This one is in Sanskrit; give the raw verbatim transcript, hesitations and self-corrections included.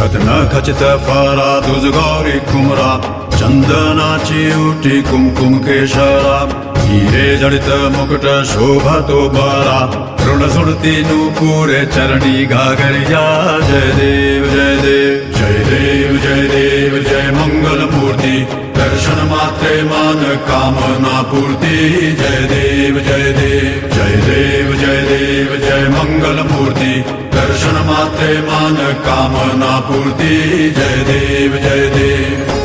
कथन खचित फरा तुझ गौरी कुमरा चंदनाची उटी कुमकुम केशरा हिरे जडित मुकुट शोभतो बरा ऋण सुरती नूपुरे चरणी घाघरिया जय देव जय देव जय देव जय देव जय मंगल मूर्ति दर्शन मात्रे मान कामना पूर्ति जय देव जय देव जय देव जय देव जय मंगल मूर्ति दर्शन मात्रे मान कामना पूर्ति जय देव जय देव।